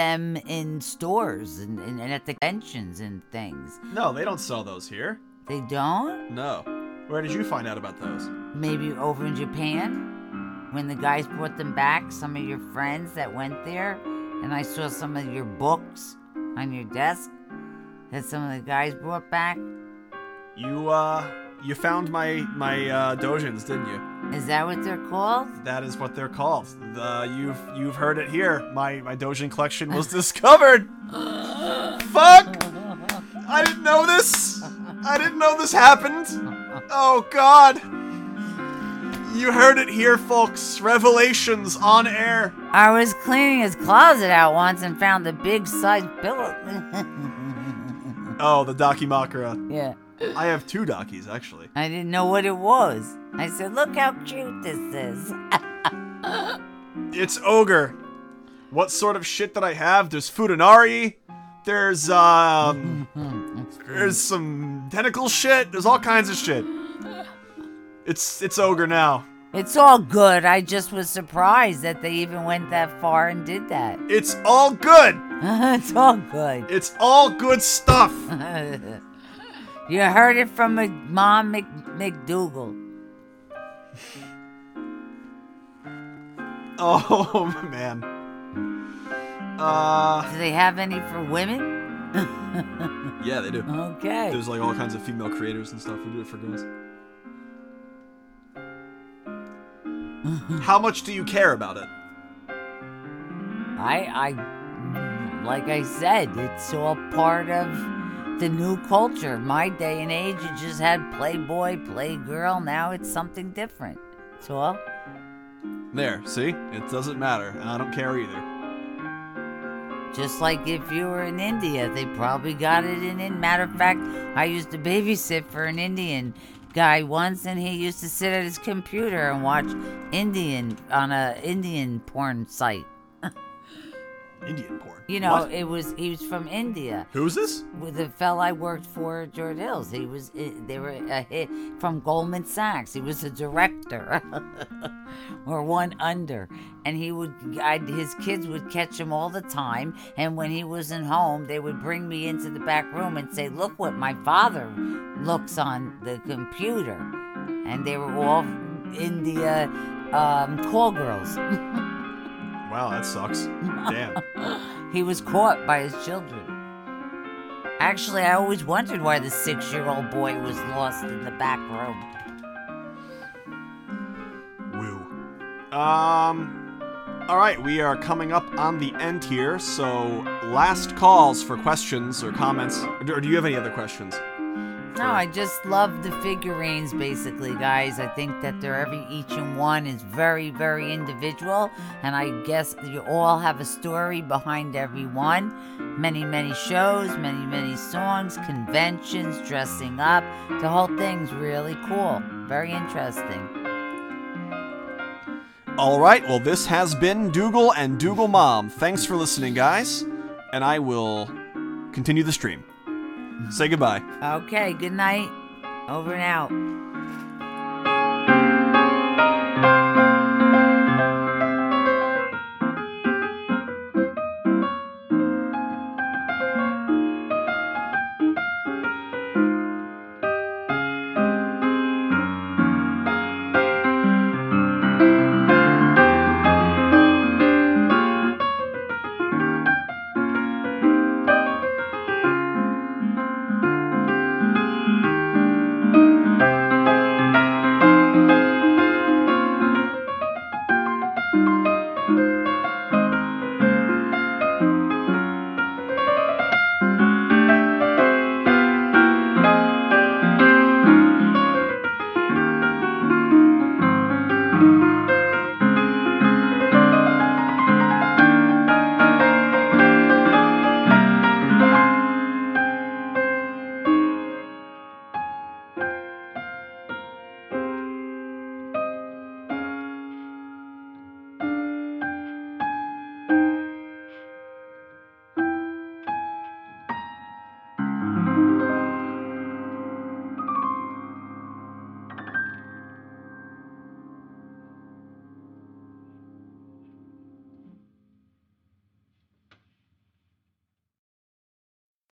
them in stores and at the conventions and things. No, they don't sell those here. They don't? No. Where did you find out about those? Maybe over in Japan? When the guys brought them back, some of your friends that went there, and I saw some of your books on your desk that some of the guys brought back. You found my dojins, didn't you? Is that what they're called? That is what they're called. You've heard it here. My dojin collection was discovered. Fuck! I didn't know this. I didn't know this happened. Oh God! You heard it here, folks. Revelations on air. I was cleaning his closet out once and found a big size pillow. Oh, the Dakimakura. Yeah. I have 2 Dakis, actually. I didn't know what it was. I said, look how cute this is. It's ogre. What sort of shit that I have? There's Futanari. There's some tentacle shit. There's all kinds of shit. It's ogre now. It's all good. I just was surprised that they even went that far and did that. It's all good. It's all good. It's all good stuff. You heard it from Mom McDougal. Oh, man. Do they have any for women? Yeah, they do. Okay. There's like all kinds of female creators and stuff who do it for girls. How much do you care about it? I like I said, it's all part of the new culture. My day and age, you just had Playboy, Playgirl. Now it's something different. That's all. There, see? It doesn't matter, and I don't care either. Just like if you were in India, they probably got it in. Matter of fact, I used to babysit for an Indian guy once, and he used to sit at his computer and watch Indian on a Indian porn site. Indian porn? You know, What? he was from India. Who's this? With the fella I worked for at Jordan Hills. They were a hit from Goldman Sachs. He was a director or one under. And his kids would catch him all the time. And when he wasn't home, they would bring me into the back room and say, look what my father looks on the computer. And they were all India call girls. Wow, that sucks. Damn. He was caught by his children. Actually, I always wondered why the 6-year-old boy was lost in the back room. Woo. Alright, we are coming up on the end here, so last calls for questions or comments. Or do you have any other questions? No, I just love the figurines, basically, guys. I think that each and one is very, very individual, and I guess you all have a story behind every one. Many, many shows, many, many songs, conventions, dressing up. The whole thing's really cool. Very interesting. Alright, well this has been Dougal and Dougal Mom. Thanks for listening, guys, and I will continue the stream. Say goodbye. Okay, good night. Over and out.